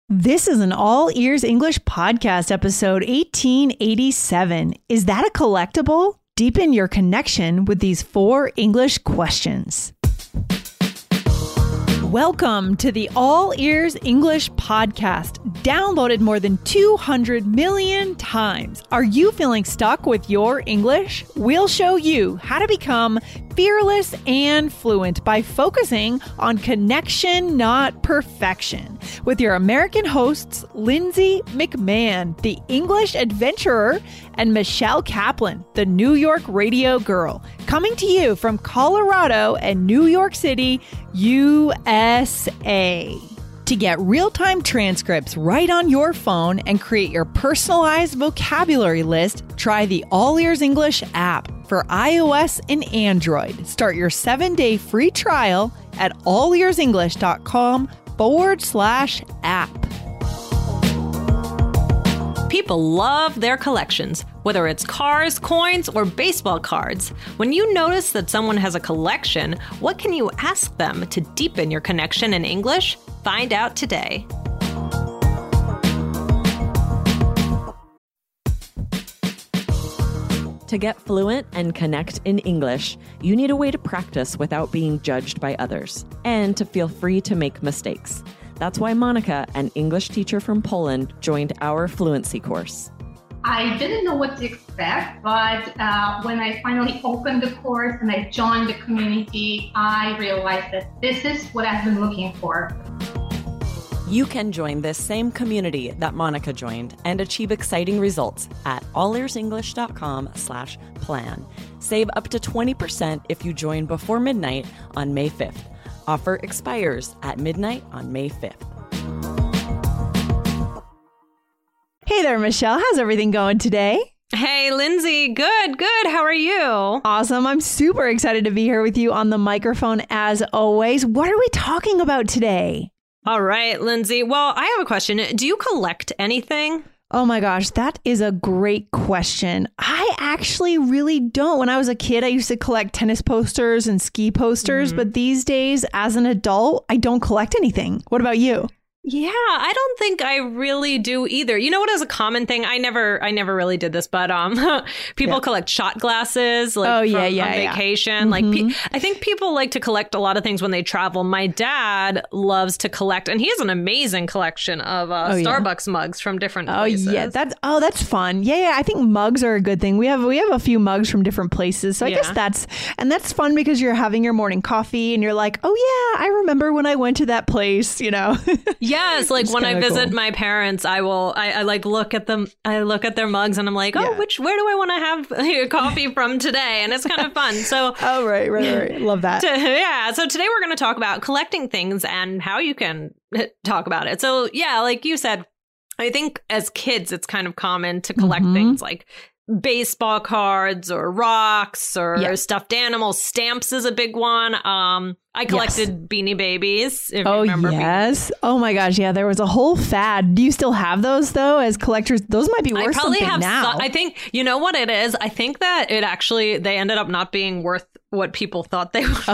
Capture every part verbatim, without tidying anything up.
This is an All Ears English Podcast, episode eighteen eighty-seven. Is that a collectible? Deepen your connection with these four English questions. Welcome to the All Ears English Podcast, downloaded more than two hundred million times. Are you feeling stuck with your English? We'll show you how to become fearless and fluent by focusing on connection, not perfection. With your American hosts, Lindsay McMahon, the English adventurer, and Michelle Kaplan, the New York radio girl, coming to you from Colorado and New York City, U S A. To get real-time transcripts right on your phone and create your personalized vocabulary list, try the All Ears English app for iOS and Android. Start your seven-day free trial at allearsenglish.com forward slash app. People love their collections, whether it's cars, coins, or baseball cards. When you notice that someone has a collection, what can you ask them to deepen your connection in English? Find out today. To get fluent and connect in English, you need a way to practice without being judged by others, and to feel free to make mistakes. That's why Monica, an English teacher from Poland, joined our fluency course. I didn't know what to expect, but uh, when I finally opened the course and I joined the community, I realized that this is what I've been looking for. You can join this same community that Monica joined and achieve exciting results at allearsenglish.com slash plan. Save up to twenty percent if you join before midnight on May fifth. Offer expires at midnight on May fifth. Hey there, Michelle. How's everything going today? Hey, Lindsay. Good, good. How are you? Awesome. I'm super excited to be here with you on the microphone as always. What are we talking about today? All right, Lindsay. Well, I have a question. Do you collect anything? Oh my gosh, that is a great question. I actually really don't. When I was a kid, I used to collect tennis posters and ski posters, mm-hmm. but these days, as an adult, I don't collect anything. What about you? Yeah, I don't think I really do either. You know what is a common thing? I never I never really did this, but um, people yeah. collect shot glasses like oh, from, yeah, yeah, on yeah. vacation. Mm-hmm. Like pe- I think people like to collect a lot of things when they travel. My dad loves to collect, and he has an amazing collection of uh, oh, Starbucks yeah. mugs from different oh, places. Oh yeah, that's oh that's fun. Yeah, yeah. I think mugs are a good thing. We have we have a few mugs from different places, so I yeah. guess that's and that's fun because you're having your morning coffee and you're like, oh yeah, I remember when I went to that place. You know. Yes, like when I visit cool. my parents, I will, I, I like look at them, I look at their mugs and I'm like, oh, yeah. which, where do I want to have coffee from today? And it's kind of fun. So, oh, right, right, right. Love that. To, yeah. So today we're going to talk about collecting things and how you can talk about it. So yeah, like you said, I think as kids, it's kind of common to collect mm-hmm. things like baseball cards or rocks or yeah. stuffed animals. Stamps is a big one. Um, I collected yes. Beanie Babies. If oh, you remember yes. Beanie. Oh, my gosh. Yeah, there was a whole fad. Do you still have those, though, as collectors? Those might be worth I probably something have now. Some, I think, you know what it is? I think that it actually, they ended up not being worth what people thought they would.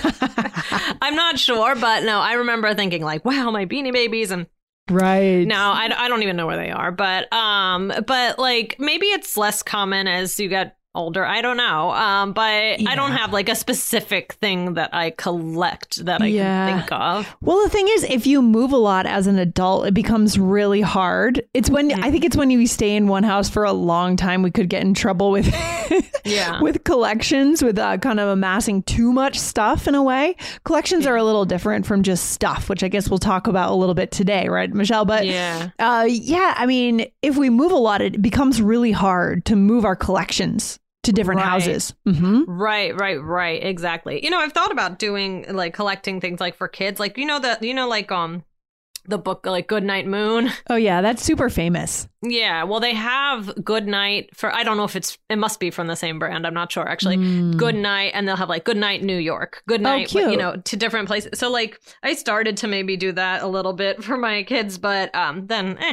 I'm not sure, but no, I remember thinking like, wow, my Beanie Babies. And right. now I, I don't even know where they are, but um, but like maybe it's less common as you get older. I don't know. Um, but yeah. I don't have like a specific thing that I collect that I yeah. can think of. Well, the thing is, if you move a lot as an adult, it becomes really hard. It's when mm-hmm. I think it's when you stay in one house for a long time, we could get in trouble with yeah. with collections, with uh, kind of amassing too much stuff in a way. Collections yeah. are a little different from just stuff, which I guess we'll talk about a little bit today, right, Michelle? But yeah, uh, yeah, I mean, if we move a lot, it becomes really hard to move our collections to different right. houses. Mm-hmm. Right, right, right. Exactly. You know, I've thought about doing like collecting things like for kids, like, you know, that, you know, like, um, the book, like Goodnight Moon. Oh, yeah. That's super famous. Yeah. Well, they have Goodnight for, I don't know if it's, it must be from the same brand. I'm not sure, actually. Mm. Goodnight. And they'll have like Goodnight New York. Goodnight, oh, you know, to different places. So like I started to maybe do that a little bit for my kids, but um, then eh.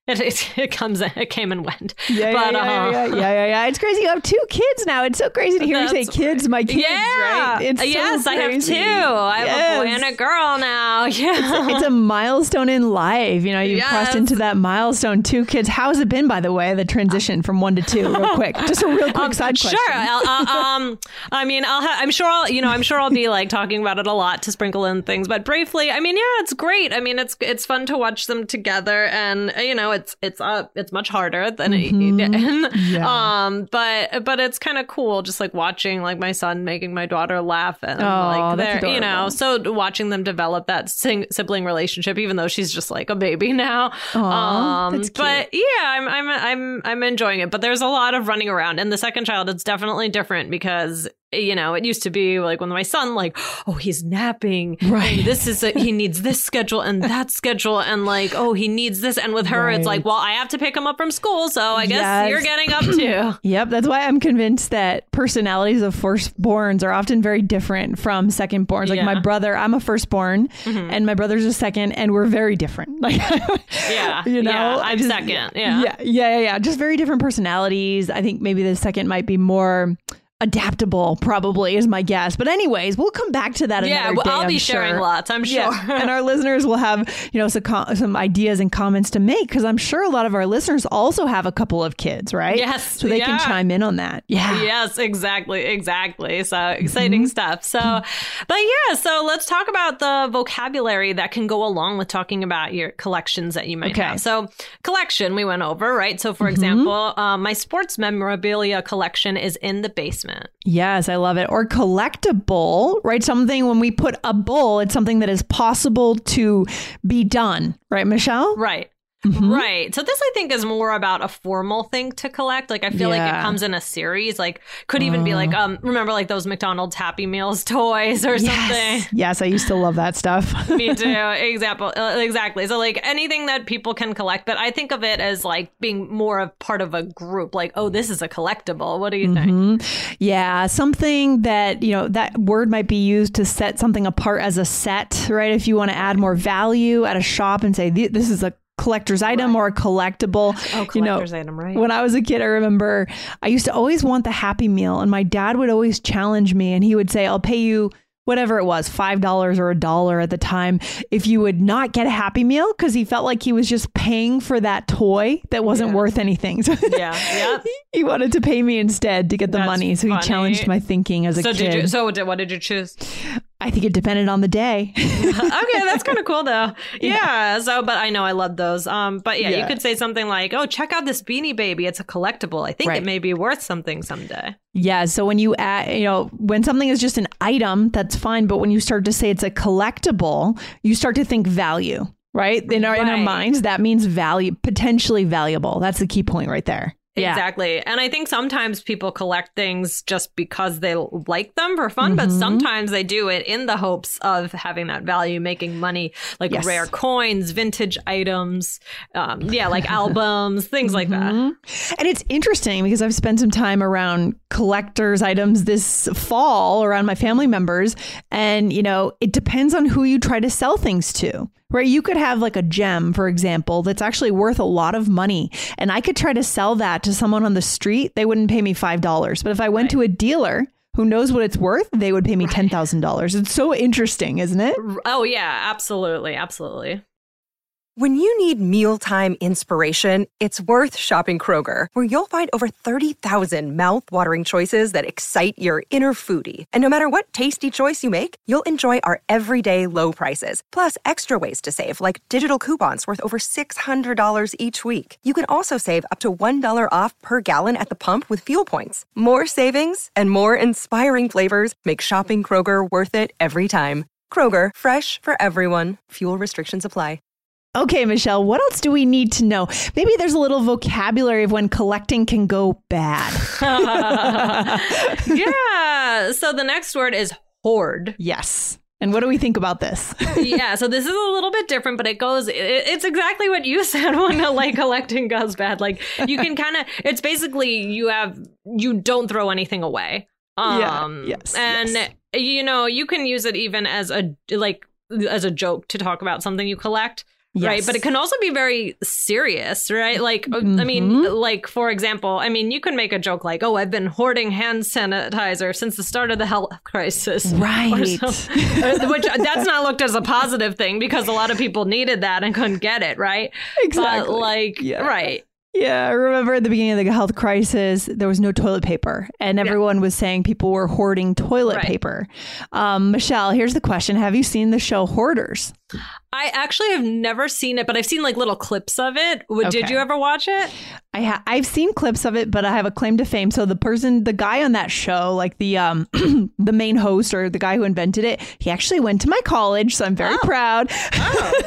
It, it, it comes, it came and went. Yeah, but, yeah, yeah, uh, yeah, yeah, yeah, yeah. It's crazy. You have two kids now. It's so crazy to hear you say kids, my kids, yeah. right? It's yes, so I have two. I yes. have a boy and a girl now. Yeah. It's, it's a milestone in life. You know, you've Yes. crossed into that milestone. Two kids. How has it been, by the way, the transition from one to two? Real quick. Just a real quick Um, side sure. question. I'll, uh, um, I mean, I'll ha- I'm sure I'll, you know, I'm sure I'll be like talking about it a lot to sprinkle in things, but briefly, I mean, yeah, it's great. I mean, it's it's fun to watch them together, and you know, it's it's uh, it's much harder than Mm-hmm. it, Yeah. um, but but it's kind of cool, just like watching like my son making my daughter laugh, and Oh, like that's they're, you know, adorable. so watching them develop that sing- sibling relationship, even though she's just like a baby now. Aw, um, that's cute. but yeah, I'm I'm I'm I'm enjoying it, but there's a lot of running around. And the second child, it's definitely different because, you know, it used to be like when my son, like, oh, he's napping. Right. And this is a, he needs this schedule and that schedule, and like, oh, he needs this. And with her, it's like, Right. well, I have to pick him up from school, so I guess Yes. you're getting up too. Yep, that's why I'm convinced that personalities of firstborns are often very different from secondborns. Like Yeah. my brother, I'm a firstborn, and my brother's a second, and we're very different. Like, Yeah, you know, yeah, I I'm just- second. Yeah. yeah, yeah, yeah, yeah. Just very different personalities. I think maybe the second might be more adaptable, probably is my guess. But anyways, we'll come back to that Yeah, another well, day, I'll I'm be sharing sure. lots, I'm sure. Yeah. And our listeners will have, you know, some, co- some ideas and comments to make, because I'm sure a lot of our listeners also have a couple of kids, right? Yes, So they yeah. can chime in on that. Yeah. Yes, exactly, exactly. So exciting stuff. So, but yeah, so let's talk about the vocabulary that can go along with talking about your collections that you might Okay. have. So, collection we went over, right? So, for example, um, my sports memorabilia collection is in the basement. Yes, I love it. Or collectible, right? Something when we put a bull, it's something that is possible to be done, right, Michelle? Right. Mm-hmm. Right. So this, I think, is more about a formal thing to collect. Like, I feel like Yeah. it comes in a series. Like, could even be like, um, remember like those McDonald's Happy Meals toys or something? Yes. Yes, I used to love that stuff. Me too. Example. uh, Exactly. So like anything that people can collect, but I think of it as like being more of part of a group. Like, oh, this is a collectible. What do you think? Mm-hmm. Yeah, something that, you know, that word might be used to set something apart as a set, right? If you want to add more value at a shop and say, "Th- this is a collector's item or a collectible. Oh, you know, collector's item, right? When I was a kid, I remember I used to always want the Happy Meal, and my dad would always challenge me, and he would say, I'll pay you whatever it was, five dollars or a dollar at the time, if you would not get a Happy Meal, because he felt like he was just paying for that toy that wasn't Yeah. worth anything. So Yeah. Yep. he wanted to pay me instead to get the That's money. So he funny. challenged my thinking as a So kid. did you? So did, what did you choose? I think it depended on the day. Okay, that's kind of cool though. Yeah. So, but I know I love those. Um, but yeah, you Yeah. could say something like, "Oh, check out this Beanie Baby. It's a collectible. I think Right. it may be worth something someday." Yeah. So when you add, you know, when something is just an item, that's fine. But when you start to say it's a collectible, you start to think value, right? In our, in our Right. minds, that means value, potentially valuable. That's the key point right there. Yeah. Exactly. And I think sometimes people collect things just because they like them for fun, but Mm-hmm. sometimes they do it in the hopes of having that value, making money, like Yes. rare coins, vintage items, um, yeah, like albums, things like that. Mm-hmm. And it's interesting because I've spent some time around collector's items this fall around my family members. And, you know, it depends on who you try to sell things to. Right. You could have like a gem, for example, that's actually worth a lot of money. And I could try to sell that to someone on the street. They wouldn't pay me five dollars. But if I went Right. to a dealer who knows what it's worth, they would pay me ten thousand dollars. It's so interesting, isn't it? Oh, yeah, absolutely. Absolutely. When you need mealtime inspiration, it's worth shopping Kroger, where you'll find over thirty thousand mouth-watering choices that excite your inner foodie. And no matter what tasty choice you make, you'll enjoy our everyday low prices, plus extra ways to save, like digital coupons worth over six hundred dollars each week. You can also save up to one dollar off per gallon at the pump with fuel points. More savings and more inspiring flavors make shopping Kroger worth it every time. Kroger, fresh for everyone. Fuel restrictions apply. Okay, Michelle, what else do we need to know? Maybe there's a little vocabulary of when collecting can go bad. Yeah. So the next word is hoard. Yes. And what do we think about this? Yeah, so this is a little bit different, but it goes, it, it's exactly what you said when like collecting goes bad. Like you can kind of, it's basically you have, you don't throw anything away. Um, Yeah, yes, And, yes. you know, you can use it even as a, like, as a joke to talk about something you collect. Yes. Right. But it can also be very serious, right? Like, mm-hmm. I mean, like, for example, I mean, you can make a joke like, oh, I've been hoarding hand sanitizer since the start of the health crisis. Right. Which that's not looked as a positive thing because a lot of people needed that and couldn't get it. Right. Exactly. But like, yeah. Right. Yeah, I remember at the beginning of the health crisis, there was no toilet paper and everyone yeah. was saying people were hoarding toilet right. paper. Um, Michelle, here's the question. Have you seen the show Hoarders? I actually have never seen it, but I've seen like little clips of it. Okay. Did you ever watch it? I ha- I've seen clips of it, but I have a claim to fame. So the person, the guy on that show, like the um the main host or the guy who invented it, he actually went to my college, so I'm very oh. proud. Oh.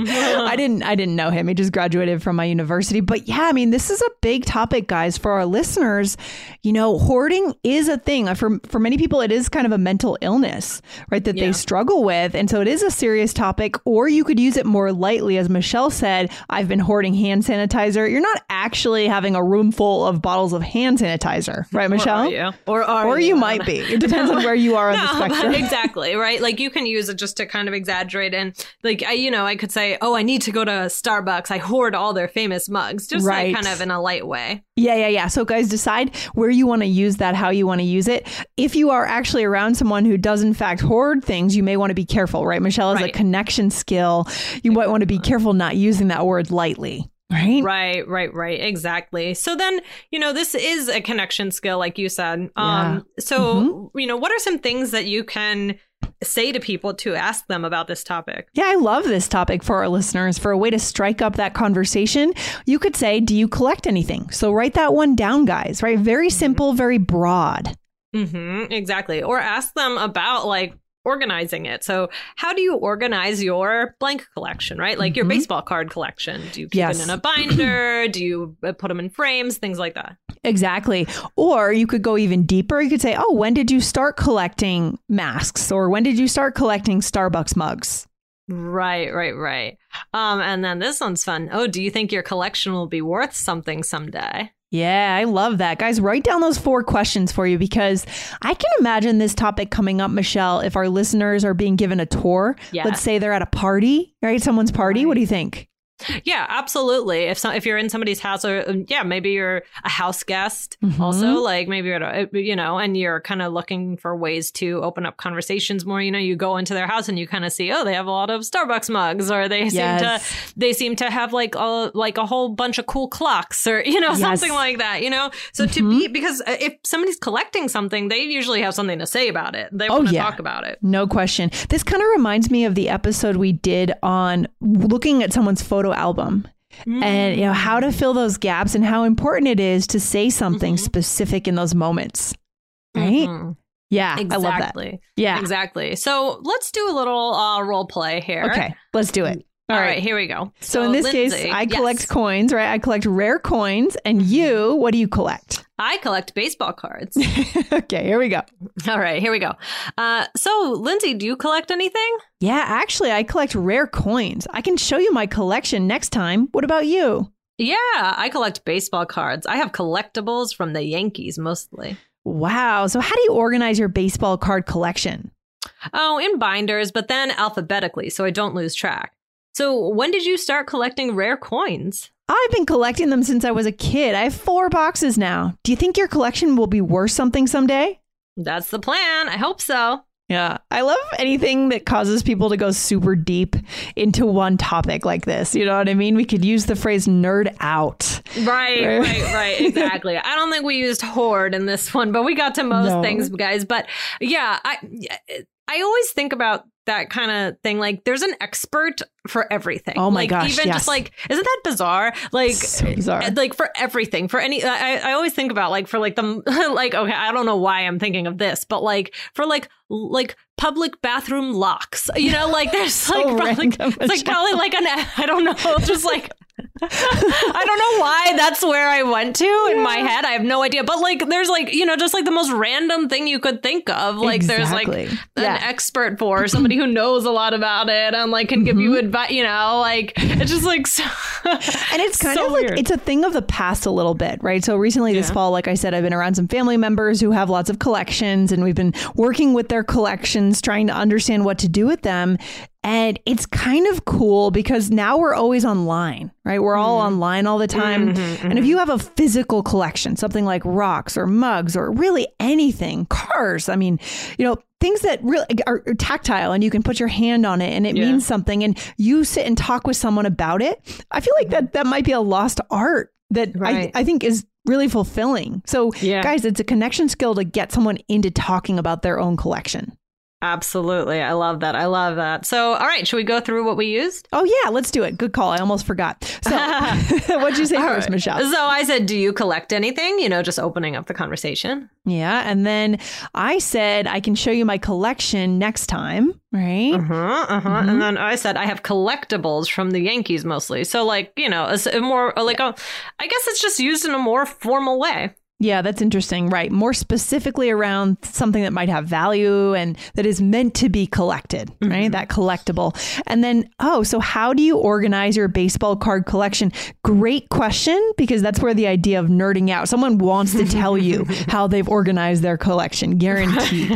I didn't I didn't know him. He just graduated from my university. But yeah, I mean, this is a big topic, guys, for our listeners. You know, hoarding is a thing. For for many people, it is kind of a mental illness, right, that yeah. they struggle with. And so it is a serious topic. Or you could use it more lightly. As Michelle said, I've been hoarding hand sanitizer. You're not actually having a room full of bottles of hand sanitizer, right, Michelle? Or are you? Or, are or you, you might be. It depends on where you are on no, the spectrum. Exactly, right? Like you can use it just to kind of exaggerate. And like, I, you know, I could say, oh, I need to go to Starbucks. I hoard all their famous mugs, just right. like kind of in a light way. Yeah, yeah, yeah. So guys, decide where you want to use that, how you want to use it. If you are actually around someone who does in fact hoard things, you may want to be careful, right? Michelle is right. a connection skill. You might want to be careful not using that word lightly. Right. Right, right, right. Exactly. So then, you know, this is a connection skill, like you said. Um, yeah. So, mm-hmm. you know, what are some things that you can say to people to ask them about this topic? Yeah, I love this topic for our listeners. For a way to strike up that conversation, you could say, do you collect anything? So write that one down, guys, right? Very simple, very broad. Mm-hmm, exactly. Or ask them about like organizing it. So how do you organize your blank collection, right? Like mm-hmm. your baseball card collection. Do you keep yes. it in a binder? Do you put them in frames? Things like that. Exactly. Or you could go even deeper. You could say, oh, when did you start collecting masks? Or when did you start collecting Starbucks mugs? Right, right, right. Um, and then this one's fun. Oh, do you think your collection will be worth something someday? Yeah, I love that. Guys, write down those four questions for you because I can imagine this topic coming up, Michelle, if our listeners are being given a tour. Yes. Let's say they're at a party, right? Someone's party. Right. What do you think? Yeah, absolutely. If so, if you're in somebody's house or yeah, maybe you're a house guest mm-hmm. also, like maybe you're at a, you know, and you're kind of looking for ways to open up conversations more. You know, you go into their house and you kind of see, oh, they have a lot of Starbucks mugs, or they yes. seem to they seem to have like a like a whole bunch of cool clocks, or you know, yes. something like that. You know, so mm-hmm. to be because if somebody's collecting something, they usually have something to say about it. They oh, want to yeah. talk about it. No question. This kind of reminds me of the episode we did on looking at someone's photo album mm. and you know how to fill those gaps and how important it is to say something mm-hmm. specific in those moments, right? Mm-hmm. Yeah, exactly. I love that. Yeah, exactly. So let's do a little uh, role play here. Okay, let's do it. All, All right. right, here we go. So, so in this Lindsay, case, I collect yes. coins, right? I collect rare coins. And you, what do you collect? I collect baseball cards. Okay, here we go. All right, here we go. Uh, so, Lindsay, do you collect anything? Yeah, actually, I collect rare coins. I can show you my collection next time. What about you? Yeah, I collect baseball cards. I have collectibles from the Yankees mostly. Wow. So how do you organize your baseball card collection? Oh, in binders, but then alphabetically, so I don't lose track. So when did you start collecting rare coins? I've been collecting them since I was a kid. I have four boxes now. Do you think your collection will be worth something someday? That's the plan. I hope so. Yeah, I love anything that causes people to go super deep into one topic like this. You know what I mean? We could use the phrase nerd out. Right, right, right, right. Exactly. I don't think we used hoard in this one, but we got to most no. things, guys. But yeah, I I always think about that kind of thing. Like there's an expert for everything. Oh my like, gosh. Even yes. just like, isn't that bizarre? Like, so bizarre. Like for everything, for any, I, I always think about like, for like the, like, okay, I don't know why I'm thinking of this, but like for like, like public bathroom locks, you know, like there's so like, probably, random, it's like probably like an, I don't know, just like, I don't know why that's where I went to in yeah. my head. I have no idea. But like, there's like, you know, just like the most random thing you could think of. Like exactly. there's like yeah. an expert for somebody who knows a lot about it and like can mm-hmm. give you advice, you know, like it's just like, so, and it's kind so of like, weird. It's a thing of the past a little bit, right? So recently this yeah. fall, like I said, I've been around some family members who have lots of collections and we've been working with their collections, trying to understand what to do with them. And it's kind of cool because now we're always online, right? We're all mm. online all the time. Mm-hmm, mm-hmm. And if you have a physical collection, something like rocks or mugs or really anything, cars, I mean, you know, things that really are tactile and you can put your hand on it and it yeah. means something, and you sit and talk with someone about it, I feel like that that might be a lost art that right. I, I think is really fulfilling. So yeah. guys, it's a connection skill to get someone into talking about their own collection. Absolutely. I love that. I love that. So, all right. Should we go through what we used? Oh, yeah. Let's do it. Good call. I almost forgot. So what'd you say all first, right. Michelle? So I said, do you collect anything? You know, just opening up the conversation. Yeah. And then I said, I can show you my collection next time. Right. Uh-huh, uh-huh. Mm-hmm. And then I said, I have collectibles from the Yankees mostly. So like, you know, a, a more like, yeah. a, I guess it's just used in a more formal way. Yeah, that's interesting. Right. More specifically around something that might have value and that is meant to be collected, right? Mm-hmm. That collectible. And then, oh, so how do you organize your baseball card collection? Great question, because that's where the idea of nerding out. Someone wants to tell you how they've organized their collection. Guaranteed.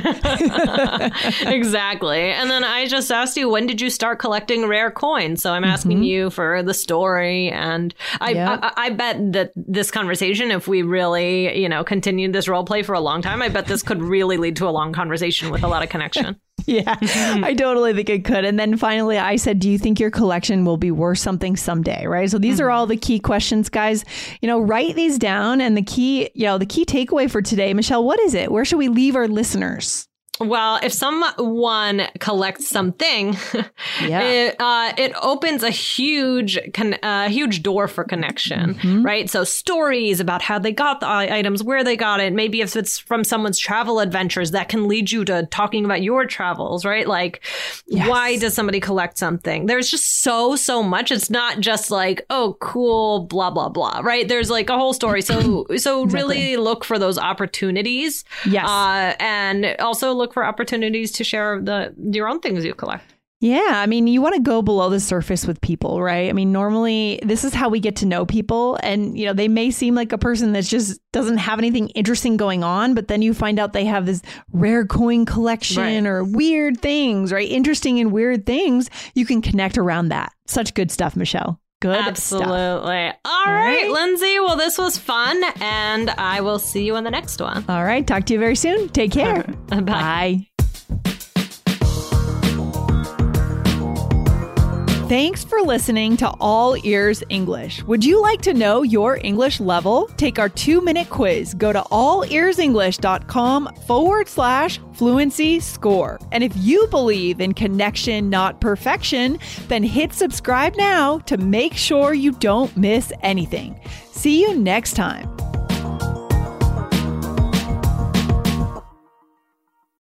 Exactly. And then I just asked you, when did you start collecting rare coins? So I'm asking mm-hmm. you for the story. And I, yep. I, I bet that this conversation, if we really, you know, continued this role play for a long time, I bet this could really lead to a long conversation with a lot of connection. Yeah, I totally think it could. And then finally, I said, do you think your collection will be worth something someday? Right. So these mm-hmm. are all the key questions, guys. You know, write these down. And the key, you know, the key takeaway for today, Michelle, what is it? Where should we leave our listeners? Well, if someone collects something, yeah. it, uh, it opens a huge, con- uh, huge door for connection, mm-hmm. right? So stories about how they got the items, where they got it. Maybe if it's from someone's travel adventures, that can lead you to talking about your travels, right? Like, yes. why does somebody collect something? There's just so, so much. It's not just like, oh, cool, blah, blah, blah, right? There's like a whole story. So, so exactly. really look for those opportunities. Yes. Uh, and also look for opportunities to share the your own things you collect. Yeah, I mean, you want to go below the surface with people, right? I mean, normally this is how we get to know people. And, you know, they may seem like a person that just doesn't have anything interesting going on, but then you find out they have this rare coin collection right. or weird things, right? Interesting and weird things. You can connect around that. Such good stuff, Michelle. Good Absolutely. stuff. All, All right, right, Lindsay. Well, this was fun, and I will see you on the next one. All right. Talk to you very soon. Take care. Bye. Bye. Thanks for listening to All Ears English. Would you like to know your English level? Take our two-minute quiz. Go to allearsenglish.com forward slash fluency score. And if you believe in connection, not perfection, then hit subscribe now to make sure you don't miss anything. See you next time.